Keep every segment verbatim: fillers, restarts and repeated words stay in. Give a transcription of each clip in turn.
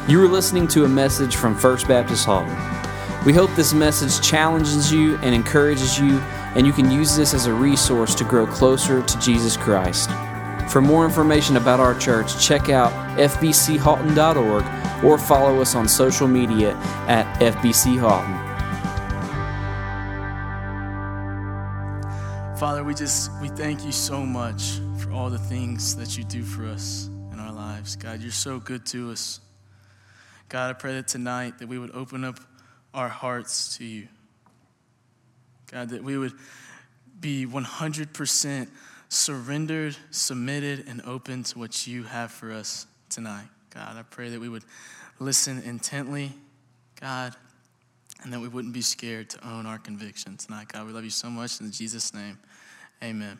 You are listening to a message from First Baptist Halton. We hope this message challenges you and encourages you, and you can use this as a resource to grow closer to Jesus Christ. For more information about our church, check out f b c halton dot org or follow us on social media at F B C Halton. Father, we just, we thank you so much for all the things that you do for us in our lives. God, you're so good to us. God, I pray that tonight that we would open up our hearts to you. God, that we would be one hundred percent surrendered, submitted, and open to what you have for us tonight. God, I pray that we would listen intently, God, and that we wouldn't be scared to own our conviction tonight. God, we love you so much. In Jesus' name, amen.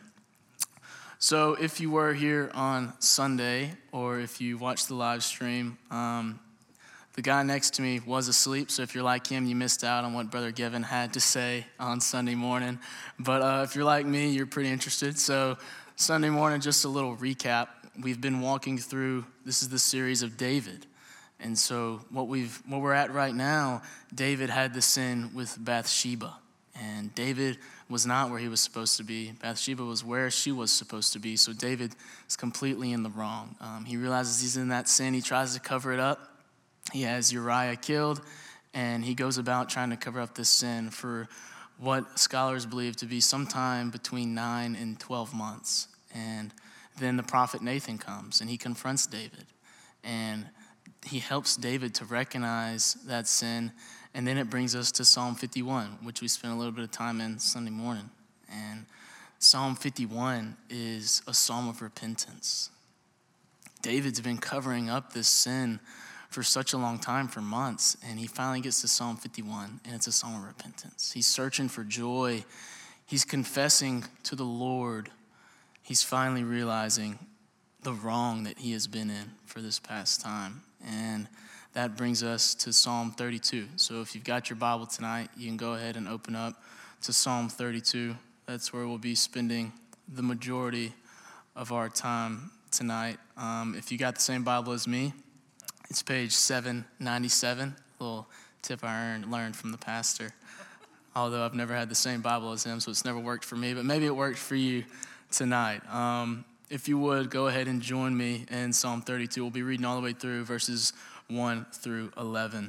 So if you were here on Sunday, or if you watched the live stream, um, the guy next to me was asleep, so if you're like him, you missed out on what Brother Gavin had to say on Sunday morning. But uh, if you're like me, you're pretty interested. So Sunday morning, just a little recap. We've been walking through, this is the series of David. And so what we've what we're at right now, David had the sin with Bathsheba. And David was not where he was supposed to be. Bathsheba was where she was supposed to be. So David is completely in the wrong. Um, he realizes he's in that sin. He tries to cover it up. He has Uriah killed, and he goes about trying to cover up this sin for what scholars believe to be sometime between nine and twelve months. And then the prophet Nathan comes, and he confronts David, and he helps David to recognize that sin. And then it brings us to Psalm fifty-one, which we spent a little bit of time in Sunday morning. And Psalm fifty-one is a psalm of repentance. David's been covering up this sin for such a long time, for months, and he finally gets to Psalm fifty-one, and it's a psalm of repentance. He's searching for joy. He's confessing to the Lord. He's finally realizing the wrong that he has been in for this past time, and that brings us to Psalm thirty-two. So if you've got your Bible tonight, you can go ahead and open up to Psalm thirty-two. That's where we'll be spending the majority of our time tonight. Um, if you got the same Bible as me, it's page seven ninety-seven, a little tip I earned, learned from the pastor. Although I've never had the same Bible as him, so it's never worked for me, but maybe it worked for you tonight. Um, if you would, go ahead and join me in Psalm thirty-two. We'll be reading all the way through verses one through eleven.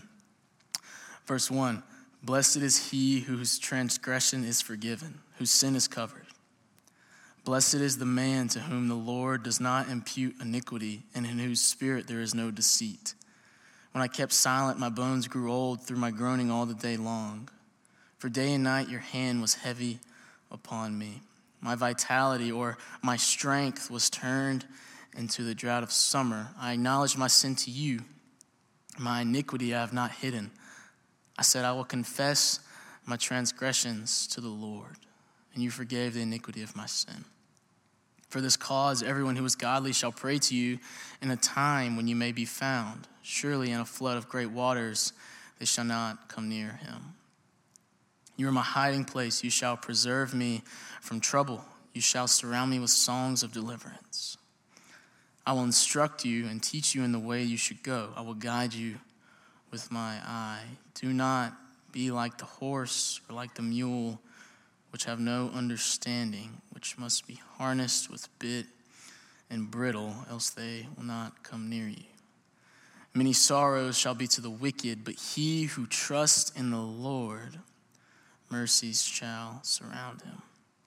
Verse one, blessed is he whose transgression is forgiven, whose sin is covered. Blessed is the man to whom the Lord does not impute iniquity, and in whose spirit there is no deceit. When I kept silent, my bones grew old through my groaning all the day long. For day and night your hand was heavy upon me. My vitality, or my strength, was turned into the drought of summer. I acknowledged my sin to you. My iniquity I have not hidden. I said, I will confess my transgressions to the Lord, and you forgave the iniquity of my sin. For this cause, everyone who is godly shall pray to you in a time when you may be found. Surely in a flood of great waters they shall not come near him. You are my hiding place. You shall preserve me from trouble. You shall surround me with songs of deliverance. I will instruct you and teach you in the way you should go. I will guide you with my eye. Do not be like the horse or like the mule, which have no understanding, which must be harnessed with bit and bridle, else they will not come near you. Many sorrows shall be to the wicked, but he who trusts in the Lord, mercies shall surround him.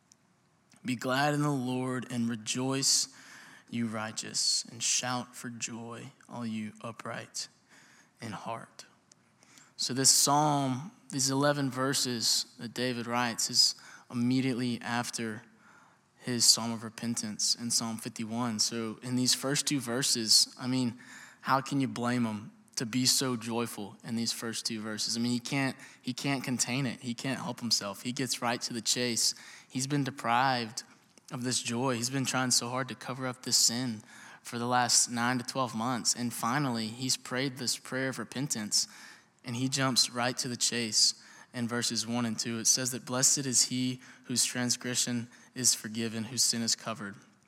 Be glad in the Lord and rejoice, you righteous, and shout for joy, all you upright in heart. So this psalm, these eleven verses that David writes, is immediately after his psalm of repentance in Psalm fifty-one. So in these first two verses, I mean, how can you blame him to be so joyful in these first two verses? I mean, he can't he can't contain it. He can't help himself. He gets right to the chase. He's been deprived of this joy. He's been trying so hard to cover up this sin for the last nine to twelve months. And finally, he's prayed this prayer of repentance, and he jumps right to the chase. In verses one and two, it says that blessed is he whose transgression is forgiven, whose sin is covered.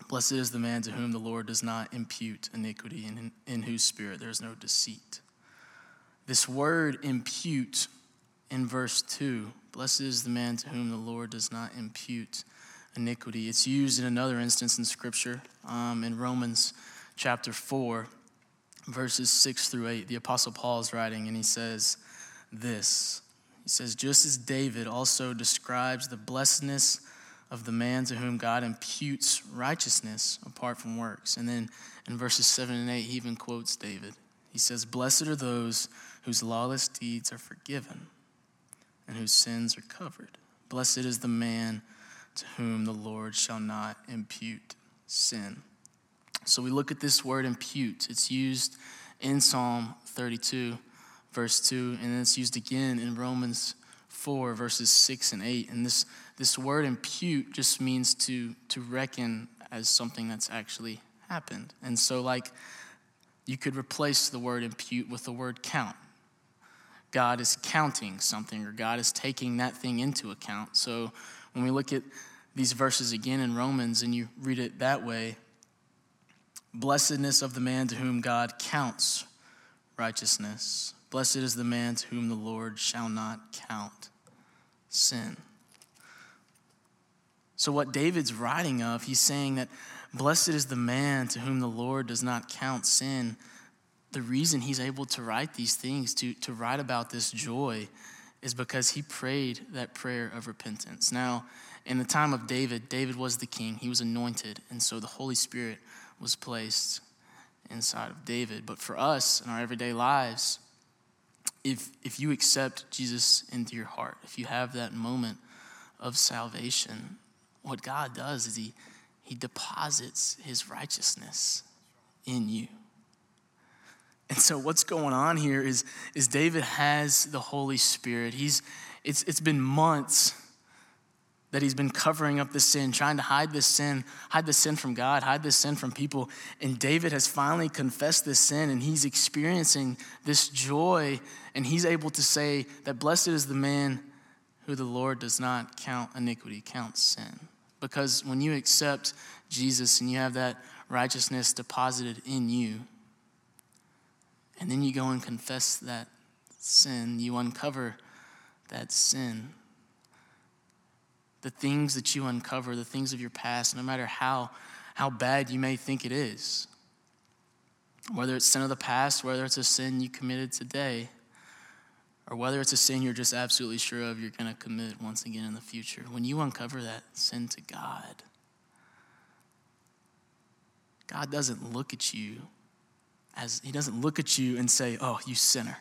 Blessed is the man to whom the Lord does not impute iniquity, and in, in whose spirit there is no deceit. This word impute in verse two, blessed is the man to whom the Lord does not impute iniquity. It's used in another instance in Scripture, um, in Romans chapter four, verses six through eight. The Apostle Paul is writing, and he says this. He says, just as David also describes the blessedness of the man to whom God imputes righteousness apart from works. And then in verses seven and eight, he even quotes David. He says, blessed are those whose lawless deeds are forgiven and whose sins are covered. Blessed is the man to whom the Lord shall not impute sin. So we look at this word impute. It's used in Psalm thirty-two, verse two, and then it's used again in Romans four, verses six and eight. And this, this word impute just means to, to reckon as something that's actually happened. And so like you could replace the word impute with the word count. God is counting something, or God is taking that thing into account. So when we look at these verses again in Romans and you read it that way, blessedness of the man to whom God counts righteousness. Blessed is the man to whom the Lord shall not count sin. So what David's writing of, he's saying that blessed is the man to whom the Lord does not count sin. The reason he's able to write these things, to, to write about this joy, is because he prayed that prayer of repentance. Now, in the time of David, David was the king. He was anointed, and so the Holy Spirit was placed inside of David. But for us in our everyday lives, if if you accept Jesus into your heart, if you have that moment of salvation, what God does is he, he deposits his righteousness in you. And so what's going on here is, is David has the Holy Spirit. He's it's it's been months that he's been covering up the sin, trying to hide this sin, hide the sin from God, hide this sin from people. And David has finally confessed this sin, and he's experiencing this joy, and he's able to say that blessed is the man who the Lord does not count iniquity, counts sin. Because when you accept Jesus and you have that righteousness deposited in you, and then you go and confess that sin, you uncover that sin. The things that you uncover, the things of your past, no matter how, how bad you may think it is, whether it's sin of the past, whether it's a sin you committed today, or whether it's a sin you're just absolutely sure of you're going to commit once again in the future, when you uncover that sin to God, God doesn't look at you as, he doesn't look at you and say, oh, you sinner.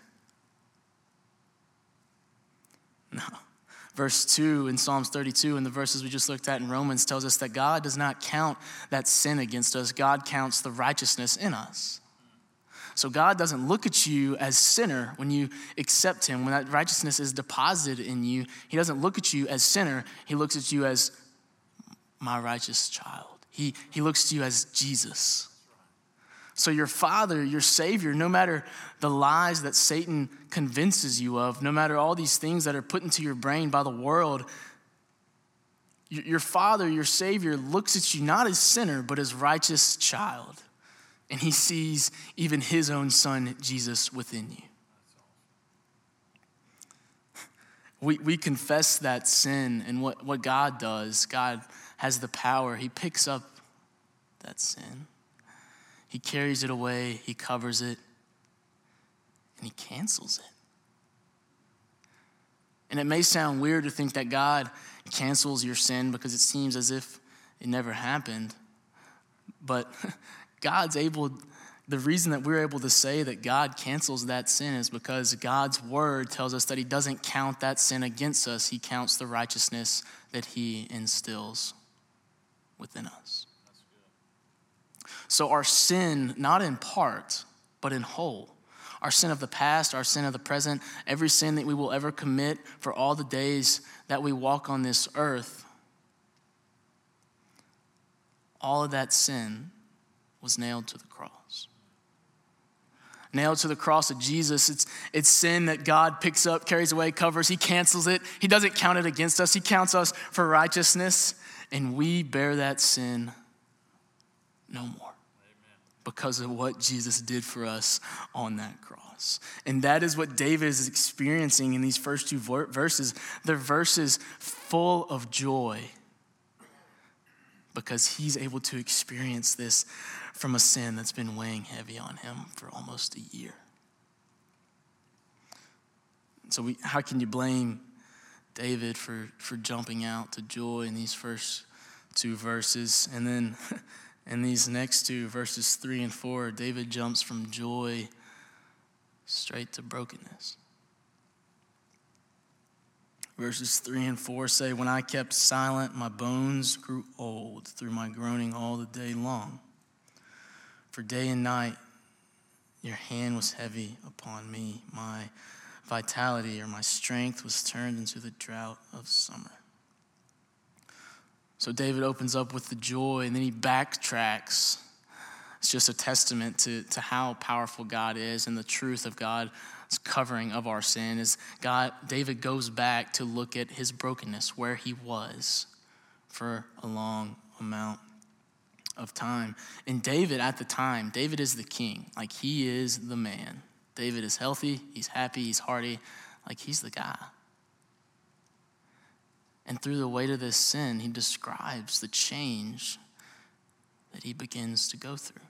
No. Verse two in Psalms thirty-two and the verses we just looked at in Romans tells us that God does not count that sin against us. God counts the righteousness in us. So God doesn't look at you as sinner when you accept him. When that righteousness is deposited in you, he doesn't look at you as sinner. He looks at you as my righteous child. He, he looks at you as Jesus. So your Father, your Savior, no matter the lies that Satan convinces you of, no matter all these things that are put into your brain by the world, your Father, your Savior, looks at you not as sinner, but as righteous child. And he sees even his own son, Jesus, within you. We, we confess that sin, and what, what God does, God has the power. He picks up that sin. He carries it away, he covers it, and he cancels it. And it may sound weird to think that God cancels your sin because it seems as if it never happened. But God's able, the reason that we're able to say that God cancels that sin is because God's word tells us that he doesn't count that sin against us. He counts the righteousness that he instills within us. So our sin, not in part, but in whole, our sin of the past, our sin of the present, every sin that we will ever commit for all the days that we walk on this earth, all of that sin was nailed to the cross. Nailed to the cross of Jesus. It's, it's sin that God picks up, carries away, covers. He cancels it. He doesn't count it against us. He counts us for righteousness, and we bear that sin no more. Because of what Jesus did for us on that cross. And that is what David is experiencing in these first two verses. They're verses full of joy because he's able to experience this from a sin that's been weighing heavy on him for almost a year. So we, how can you blame David for, for jumping out to joy in these first two verses? And then in these next two, verses three and four, David jumps from joy straight to brokenness. Verses three and four say, when I kept silent, my bones grew old through my groaning all the day long. For day and night, your hand was heavy upon me. My vitality or my strength was turned into the drought of summer. So David opens up with the joy, and then he backtracks. It's just a testament to, to how powerful God is and the truth of God's covering of our sin. Is God, David goes back to look at his brokenness, where he was for a long amount of time. And David at the time, David is the king. Like, he is the man. David is healthy, he's happy, he's hearty. Like, he's the guy. And through the weight of this sin, he describes the change that he begins to go through.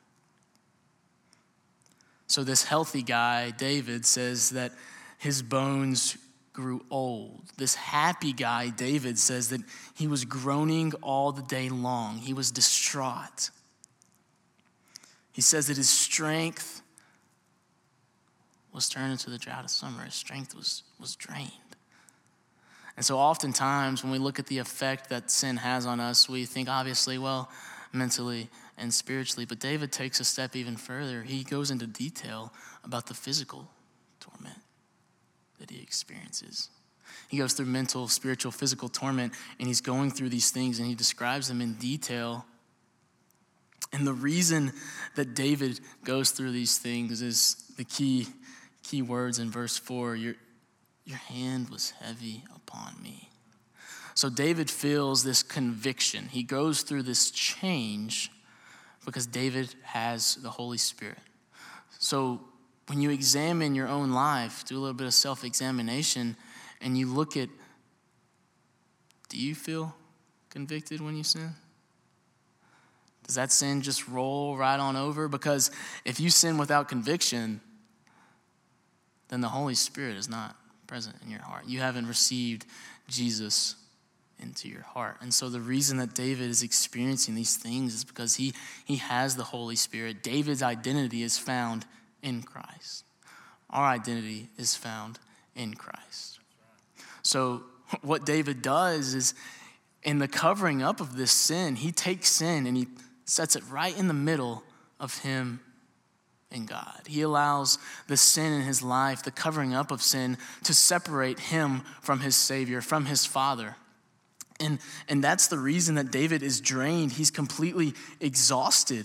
So this healthy guy, David, says that his bones grew old. This happy guy, David, says that he was groaning all the day long. He was distraught. He says that his strength was turned into the drought of summer. His strength was, was drained. And so oftentimes when we look at the effect that sin has on us, we think obviously, well, mentally and spiritually. But David takes a step even further. He goes into detail about the physical torment that he experiences. He goes through mental, spiritual, physical torment, and he's going through these things, and he describes them in detail. And the reason that David goes through these things is the key, key words in verse four. Your, your hand was heavy upon me. So David feels this conviction. He goes through this change because David has the Holy Spirit. So when you examine your own life, do a little bit of self-examination, and you look at, do you feel convicted when you sin? Does that sin just roll right on over? Because if you sin without conviction, then the Holy Spirit is not present in your heart. You haven't received Jesus into your heart. And so the reason that David is experiencing these things is because he, he has the Holy Spirit. David's identity is found in Christ. Our identity is found in Christ. So what David does is, in the covering up of this sin, he takes sin and he sets it right in the middle of him and God. He allows the sin in his life, the covering up of sin, to separate him from his Savior, from his Father. And, and that's the reason that David is drained. He's completely exhausted.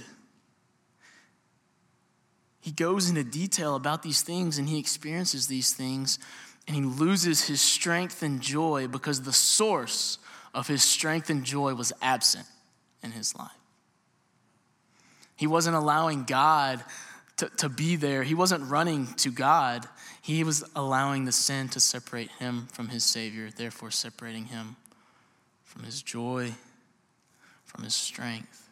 He goes into detail about these things, and he experiences these things, and he loses his strength and joy because the source of his strength and joy was absent in his life. He wasn't allowing God to, to be there. He wasn't running to God. He was allowing the sin to separate him from his Savior, therefore separating him from his joy, from his strength,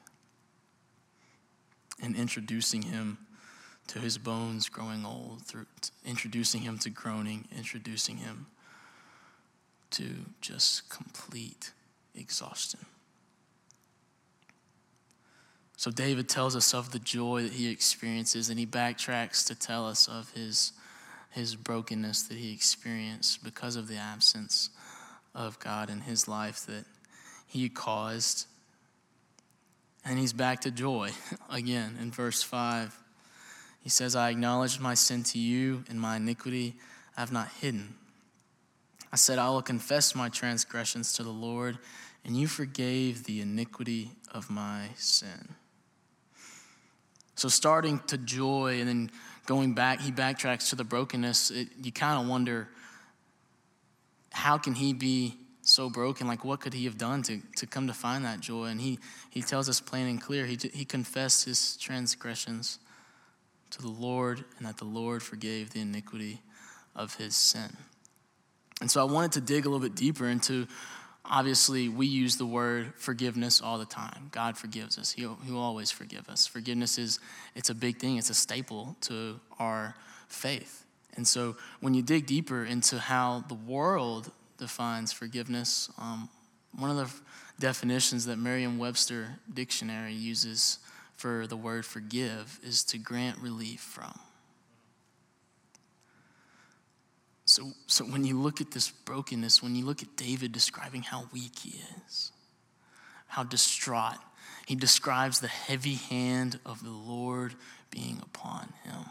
and introducing him to his bones growing old, through introducing him to groaning, introducing him to just complete exhaustion. So David tells us of the joy that he experiences, and he backtracks to tell us of his, his brokenness that he experienced because of the absence of God in his life that he caused. And he's back to joy again in verse five. He says, I acknowledged my sin to you, and my iniquity I have not hidden. I said, I will confess my transgressions to the Lord, and you forgave the iniquity of my sin. So starting to joy and then going back, he backtracks to the brokenness. It, you kind of wonder, how can he be so broken. Like, what could he have done to, to come to find that joy? And he, he tells us plain and clear, he, he confessed his transgressions to the Lord, and that the Lord forgave the iniquity of his sin. And so I wanted to dig a little bit deeper into, obviously, we use the word forgiveness all the time. God forgives us. He'll, he'll always forgive us. Forgiveness is, it's a big thing. It's a staple to our faith. And so when you dig deeper into how the world defines forgiveness, um, one of the definitions that Merriam-Webster dictionary uses for the word forgive is to grant relief from. So, so when you look at this brokenness, when you look at David describing how weak he is, how distraught, he describes the heavy hand of the Lord being upon him.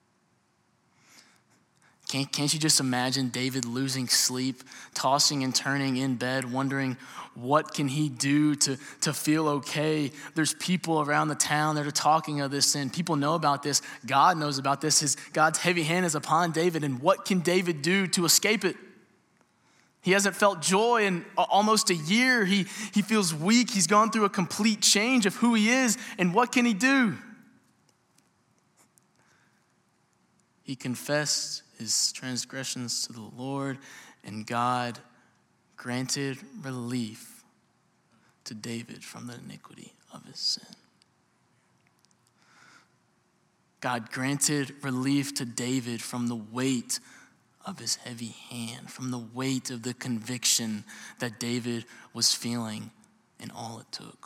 Can't, can't you just imagine David losing sleep, tossing and turning in bed, wondering what can he do to, to feel okay? There's people around the town that are talking of this sin. People know about this. God knows about this. His, God's heavy hand is upon David, and what can David do to escape it? He hasn't felt joy in almost a year. He, he feels weak. He's gone through a complete change of who he is, and what can he do? He confessed his transgressions to the Lord, and God granted relief to David from the iniquity of his sin. God granted relief to David from the weight of his heavy hand, from the weight of the conviction that David was feeling, and all it took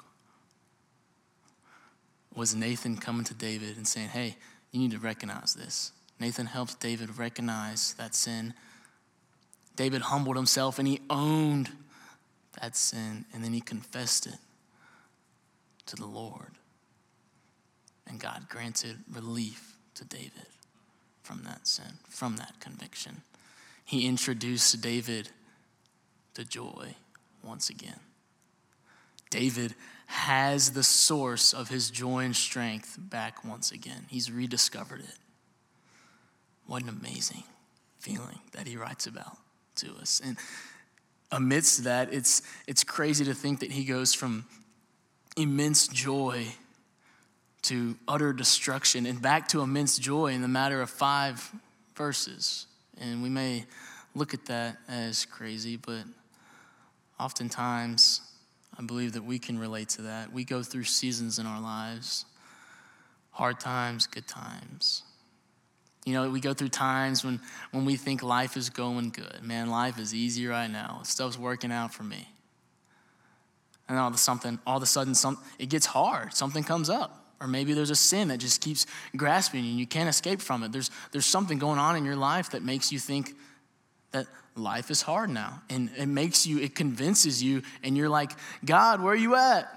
was Nathan coming to David and saying, hey, you need to recognize this. Nathan helps David recognize that sin. David humbled himself and he owned that sin, and then he confessed it to the Lord. And God granted relief to David from that sin, from that conviction. He introduced David to joy once again. David has the source of his joy and strength back once again. He's rediscovered it. What an amazing feeling that he writes about to us. And amidst that, it's it's crazy to think that he goes from immense joy to utter destruction and back to immense joy in the matter of five verses. And we may look at that as crazy, but oftentimes I believe that we can relate to that. We go through seasons in our lives, hard times, good times. You know, we go through times when, when we think life is going good. Man, life is easy right now. Stuff's working out for me. And all of a something, all of a sudden, some, it gets hard. Something comes up. Or maybe there's a sin that just keeps grasping you and you can't escape from it. There's, there's something going on in your life that makes you think that life is hard now. And it makes you, it convinces you, and you're like, God, where are you at?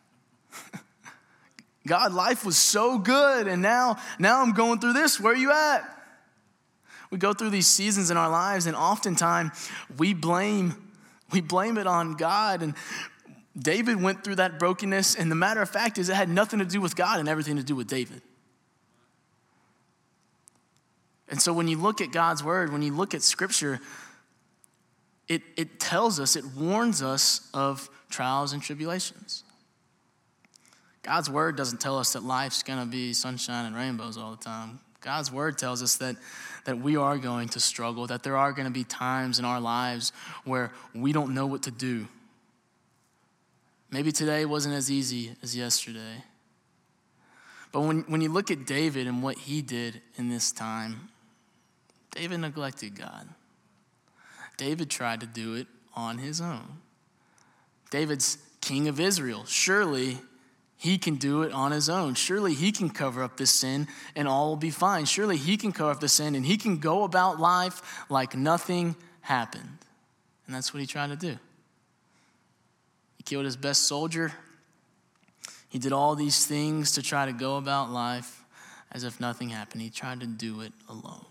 God, life was so good, and now, now I'm going through this. Where are you at? We go through these seasons in our lives, and oftentimes we blame, we blame it on God. And David went through that brokenness, and the matter of fact is it had nothing to do with God and everything to do with David. And so when you look at God's word, when you look at Scripture, it, it tells us, it warns us of trials and tribulations. God's word doesn't tell us that life's going to be sunshine and rainbows all the time. God's word tells us that, that we are going to struggle, that there are going to be times in our lives where we don't know what to do. Maybe today wasn't as easy as yesterday. But when, when you look at David and what he did in this time, David neglected God. David tried to do it on his own. David's king of Israel. Surely he can do it on his own. Surely he can cover up this sin and all will be fine. Surely he can cover up the sin and he can go about life like nothing happened. And that's what he tried to do. He killed his best soldier. He did all these things to try to go about life as if nothing happened. He tried to do it alone.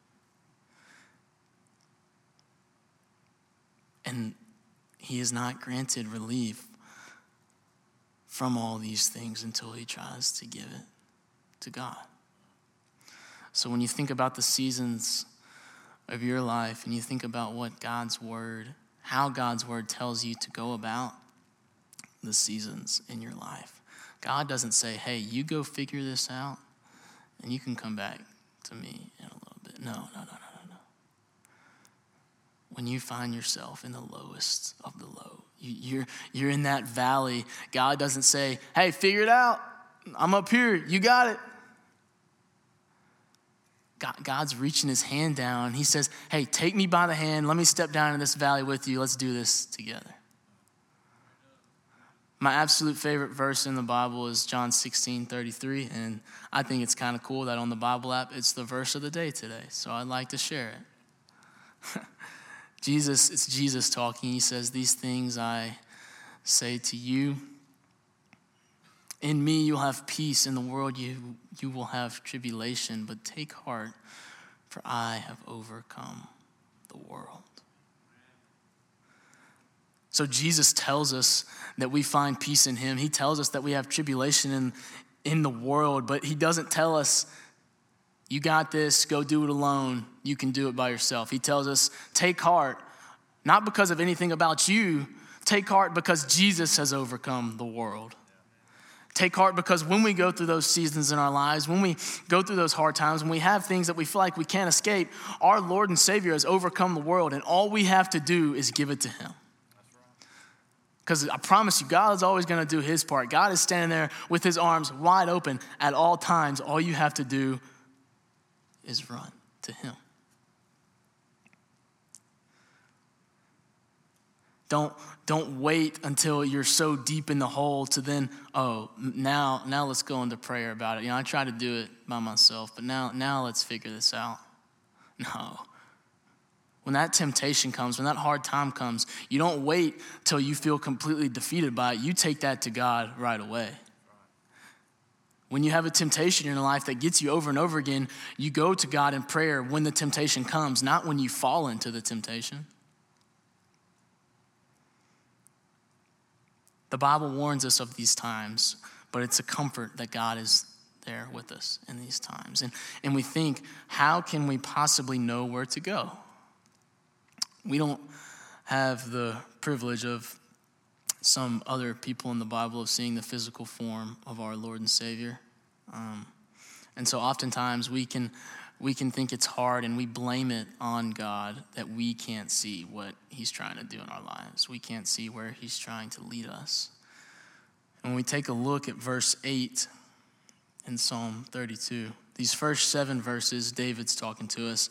And he is not granted relief from all these things until he tries to give it to God. So when you think about the seasons of your life and you think about what God's word how God's word tells you to go about the seasons in your life. God doesn't say, hey, you go figure this out and you can come back to me in a little bit. No, no, no, no, no, no. When you find yourself in the lowest of the low, you, you're, you're in that valley, God doesn't say, hey, figure it out. I'm up here. You got it. God, God's reaching his hand down. He says, hey, take me by the hand. Let me step down in this valley with you. Let's do this together. My absolute favorite verse in the Bible is John sixteen thirty-three, and I think it's kind of cool that on the Bible app, it's the verse of the day today, so I'd like to share it. Jesus, it's Jesus talking. He says, these things I say to you. In me you'll have peace. In the world you, you will have tribulation, but take heart, for I have overcome the world. So Jesus tells us that we find peace in him. He tells us that we have tribulation in, in the world, but he doesn't tell us, you got this, go do it alone. You can do it by yourself. He tells us, take heart, not because of anything about you. Take heart because Jesus has overcome the world. Take heart because when we go through those seasons in our lives, when we go through those hard times, when we have things that we feel like we can't escape, our Lord and Savior has overcome the world, and all we have to do is give it to him. Because I promise you, God is always going to do his part. God is standing there with his arms wide open at all times. All you have to do is run to him. Don't, don't wait until you're so deep in the hole to then, oh, now, now let's go into prayer about it. You know, I try to do it by myself, but now, now let's figure this out. No. When that temptation comes, when that hard time comes, you don't wait till you feel completely defeated by it. You take that to God right away. When you have a temptation in your life that gets you over and over again, you go to God in prayer when the temptation comes, not when you fall into the temptation. The Bible warns us of these times, but it's a comfort that God is there with us in these times. And, and we think, how can we possibly know where to go? We don't have the privilege of some other people in the Bible of seeing the physical form of our Lord and Savior. Um, and so oftentimes we can we can think it's hard and we blame it on God that we can't see what he's trying to do in our lives. We can't see where he's trying to lead us. And when we take a look at verse eight in Psalm thirty-two, these first seven verses, David's talking to us.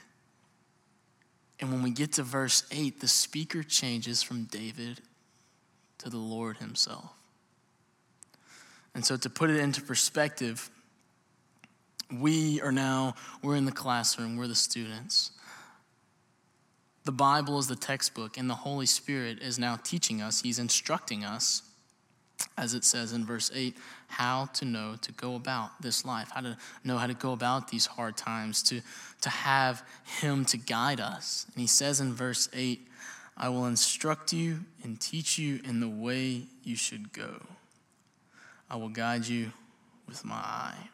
And when we get to verse eight, the speaker changes from David to the Lord himself. And so to put it into perspective, we are now, we're in the classroom, we're the students. The Bible is the textbook, and the Holy Spirit is now teaching us, he's instructing us, as it says in verse eight, how to know to go about this life, how to know how to go about these hard times, to, to have him to guide us. And he says in verse eight, I will instruct you and teach you in the way you should go. I will guide you with my eye.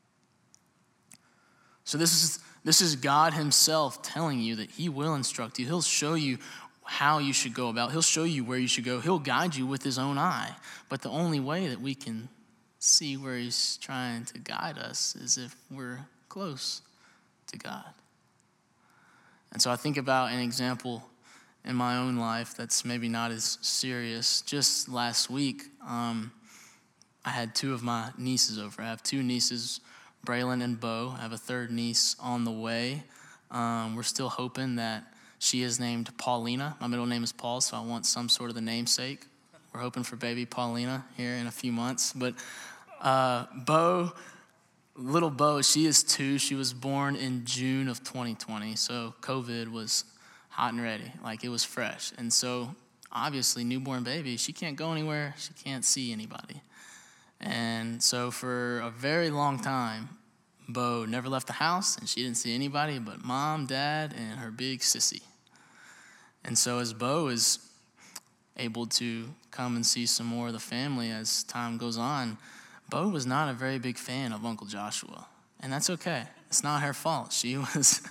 So this is this is God himself telling you that he will instruct you. He'll show you how you should go about. He'll show you where you should go. He'll guide you with his own eye. But the only way that we can see where he's trying to guide us is if we're close to God. And so I think about an example in my own life that's maybe not as serious. Just last week, um, I had two of my nieces over. I have two nieces, Braylon and Bo. I have a third niece on the way. Um, we're still hoping that she is named Paulina. My middle name is Paul, so I want some sort of the namesake. We're hoping for baby Paulina here in a few months. But uh, Bo, little Bo, she is two. She was born in June of twenty twenty, so COVID was hot and ready. Like, it was fresh. And so, obviously, newborn baby, she can't go anywhere. She can't see anybody. And so for a very long time, Bo never left the house, and she didn't see anybody but mom, dad, and her big sissy. And so as Bo is able to come and see some more of the family as time goes on, Bo was not a very big fan of Uncle Joshua. And that's okay. It's not her fault. She was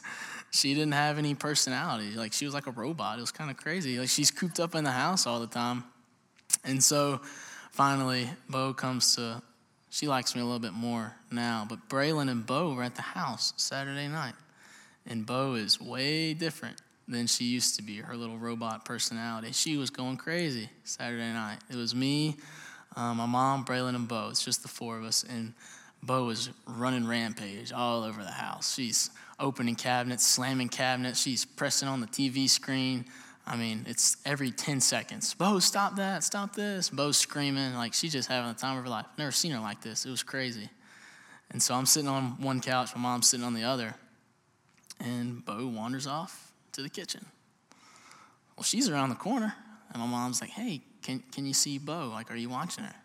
she didn't have any personality. Like, she was like a robot. It was kind of crazy. Like, she's cooped up in the house all the time. And so finally, Bo comes to, she likes me a little bit more now, but Braylon and Bo were at the house Saturday night. And Bo is way different than she used to be, her little robot personality. She was going crazy Saturday night. It was me, um, my mom, Braylon, and Bo. It's just the four of us. And Bo was running rampage all over the house. She's opening cabinets, slamming cabinets. She's pressing on the T V screen. I mean, it's every ten seconds. Bo, stop that, stop this. Bo's screaming. Like, she's just having the time of her life. Never seen her like this. It was crazy. And so I'm sitting on one couch, my mom's sitting on the other. And Bo wanders off to the kitchen. Well, she's around the corner, and my mom's like, hey, can can you see Bo? Like, are you watching her?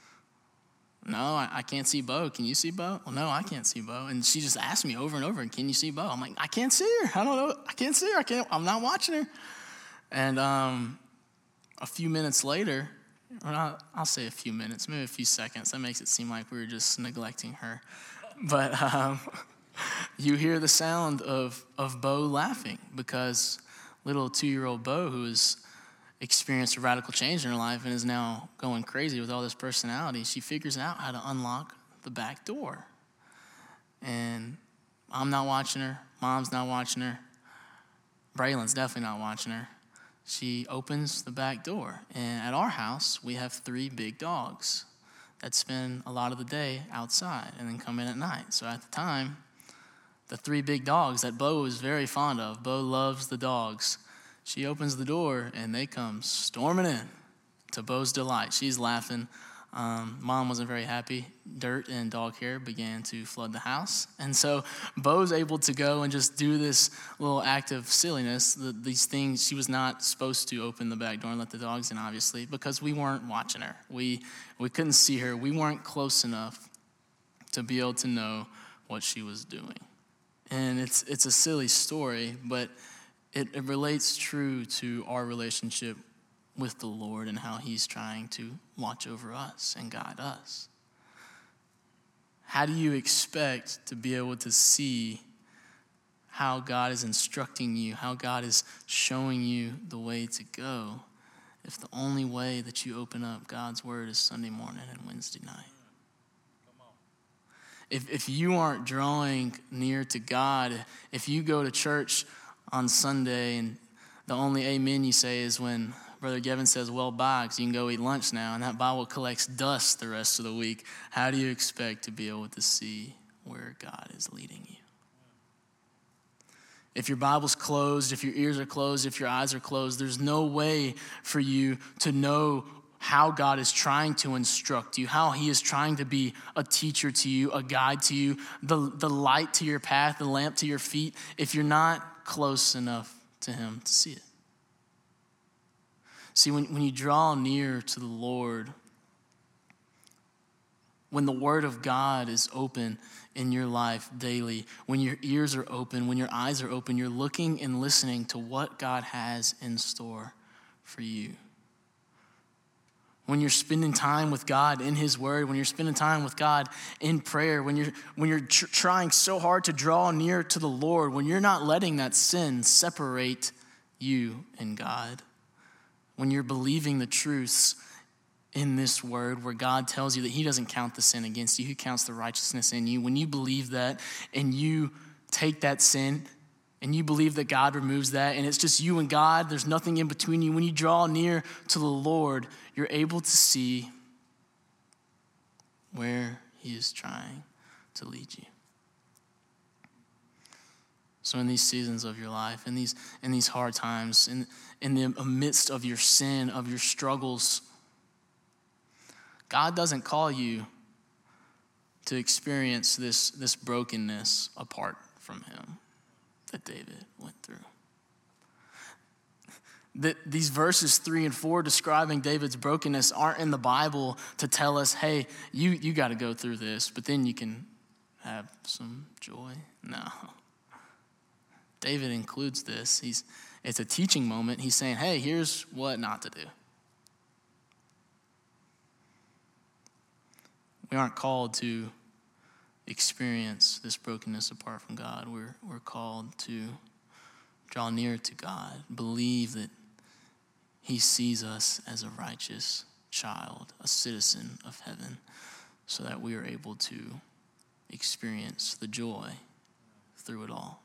No, I, I can't see Bo. Can you see Bo? Well, no, I can't see Bo. And she just asked me over and over, can you see Bo? I'm like, I can't see her. I don't know. I can't see her. I can't. I'm not watching her. And um, a few minutes later, or not, I'll say a few minutes, maybe a few seconds. That makes it seem like we were just neglecting her. But um, you hear the sound of, of Bo laughing because little two-year-old Bo, who has experienced a radical change in her life and is now going crazy with all this personality, she figures out how to unlock the back door. And I'm not watching her. Mom's not watching her. Braylon's definitely not watching her. She opens the back door. And at our house, we have three big dogs that spend a lot of the day outside and then come in at night. So at the time, the three big dogs that Bo is very fond of, Bo loves the dogs. She opens the door and they come storming in to Bo's delight. She's laughing. Um, Mom wasn't very happy. Dirt and dog hair began to flood the house. And so Bo's able to go and just do this little act of silliness, the, these things. She was not supposed to open the back door and let the dogs in, obviously, because we weren't watching her. We we couldn't see her. We weren't close enough to be able to know what she was doing. And it's it's a silly story, but it, it relates true to our relationship with the Lord and how he's trying to watch over us and guide us. How do you expect to be able to see how God is instructing you, how God is showing you the way to go, if the only way that you open up God's word is Sunday morning and Wednesday night? If if you aren't drawing near to God, if you go to church on Sunday and the only amen you say is when Brother Gavin says, well, bye, because you can go eat lunch now, and that Bible collects dust the rest of the week, how do you expect to be able to see where God is leading you? If your Bible's closed, if your ears are closed, if your eyes are closed, there's no way for you to know how God is trying to instruct you, how he is trying to be a teacher to you, a guide to you, the, the light to your path, the lamp to your feet, if you're not close enough to him to see it. See, when, when you draw near to the Lord, when the word of God is open in your life daily, when your ears are open, when your eyes are open, you're looking and listening to what God has in store for you. When you're spending time with God in his word, when you're spending time with God in prayer, when you're when you're tr- trying so hard to draw near to the Lord, when you're not letting that sin separate you and God, when you're believing the truths in this word where God tells you that he doesn't count the sin against you, he counts the righteousness in you. When you believe that and you take that sin and you believe that God removes that and it's just you and God, there's nothing in between you. When you draw near to the Lord, you're able to see where he is trying to lead you. So in these seasons of your life, in these in these hard times, in, in the midst of your sin, of your struggles, God doesn't call you to experience this, this brokenness apart from him that David went through. That these verses three and four describing David's brokenness aren't in the Bible to tell us, hey, you, you got to go through this, but then you can have some joy. No. David includes this. He's it's a teaching moment. He's saying, hey, here's what not to do. We aren't called to experience this brokenness apart from God. We're we're called to draw near to God, believe that he sees us as a righteous child, a citizen of heaven, so that we are able to experience the joy through it all.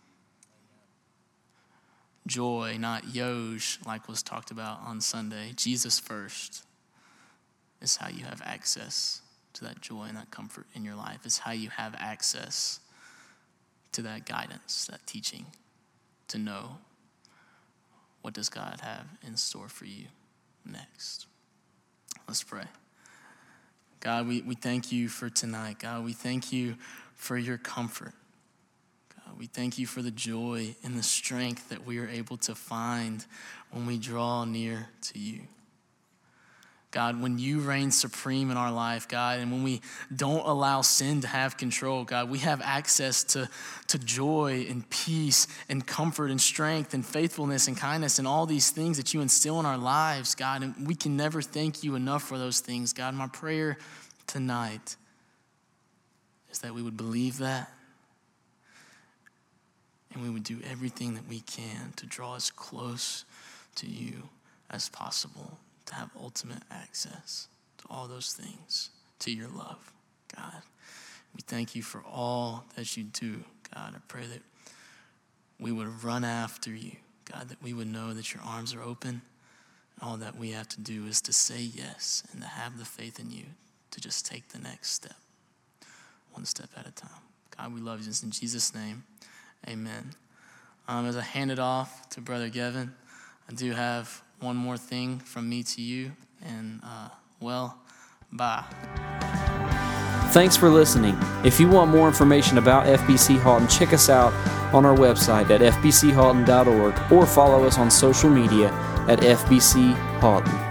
Joy, not Yoj, like was talked about on Sunday. Jesus first is how you have access to that joy and that comfort in your life. It's how you have access to that guidance, that teaching, to know what does God have in store for you next. Let's pray. God, we, we thank you for tonight. God, we thank you for your comfort. God, we thank you for the joy and the strength that we are able to find when we draw near to you. God, when you reign supreme in our life, God, and when we don't allow sin to have control, God, we have access to, to joy and peace and comfort and strength and faithfulness and kindness and all these things that you instill in our lives, God, and we can never thank you enough for those things. God, my prayer tonight is that we would believe that and we would do everything that we can to draw as close to you as possible, to have ultimate access to all those things, to your love, God. We thank you for all that you do, God. I pray that we would run after you, God, that we would know that your arms are open. All that we have to do is to say yes and to have the faith in you to just take the next step, one step at a time. God, we love you. In Jesus' name, amen. Um, as I hand it off to Brother Gavin, I do have one more thing from me to you, and uh, well, bye. Thanks for listening. If you want more information about F B C Halton, check us out on our website at f b c halton dot org or follow us on social media at F B C Halton.